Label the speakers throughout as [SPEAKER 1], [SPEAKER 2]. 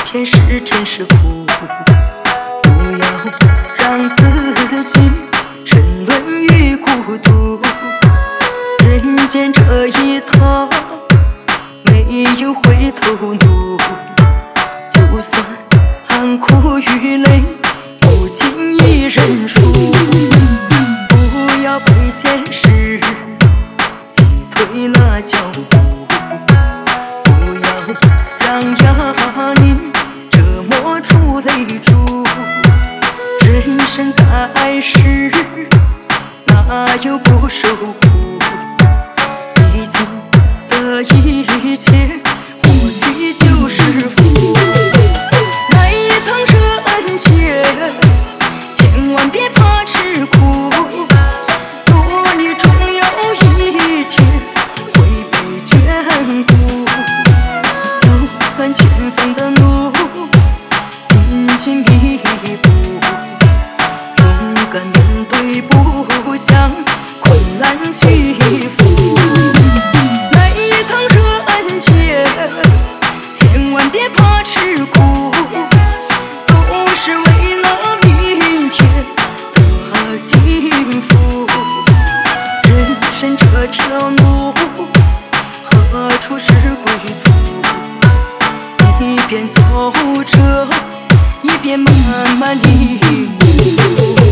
[SPEAKER 1] 天是甜是苦，不要让自己沉沦于孤独。人间这一趟没有回头路，就算含苦与泪不经意认输。不要被现实击退了脚步，不要让压力折磨出泪珠。人生在世，哪有不受苦？已经的一切，或许就是福。来一趟人间，千万别怕吃苦。若你终有一天会被眷顾，就算前方的路荆棘密布，勇敢面对，不向困难屈服。来一趟人间，千万别怕吃苦，都是为了明天的幸福。人生这条路，何处是归途？一边走着，一边慢慢领悟。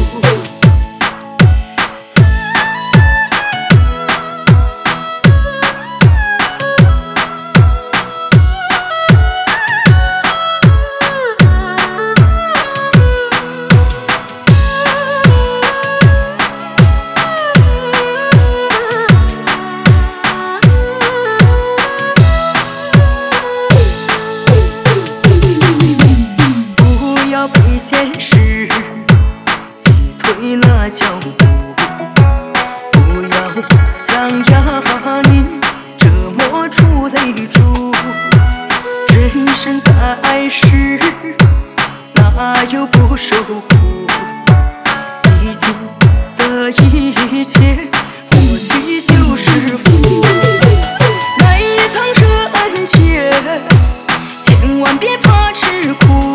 [SPEAKER 1] 被现实击退了脚步，不要让压力折磨出泪珠。人生在世，哪有不受苦？已经的一切，或许就是福。来一趟人间，千万别怕吃苦。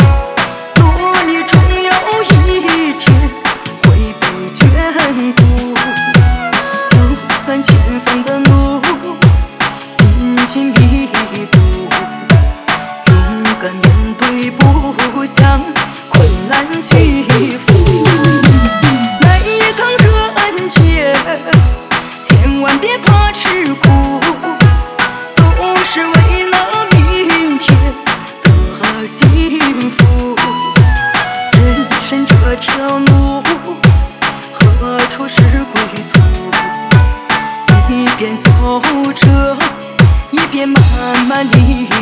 [SPEAKER 1] 前方的路荆棘密布，勇敢面对，不向困难屈服。来一趟人间，千万别怕吃苦，都是为了明天的幸福。人生这条路，何处是归途？一边走着，一边慢慢领悟。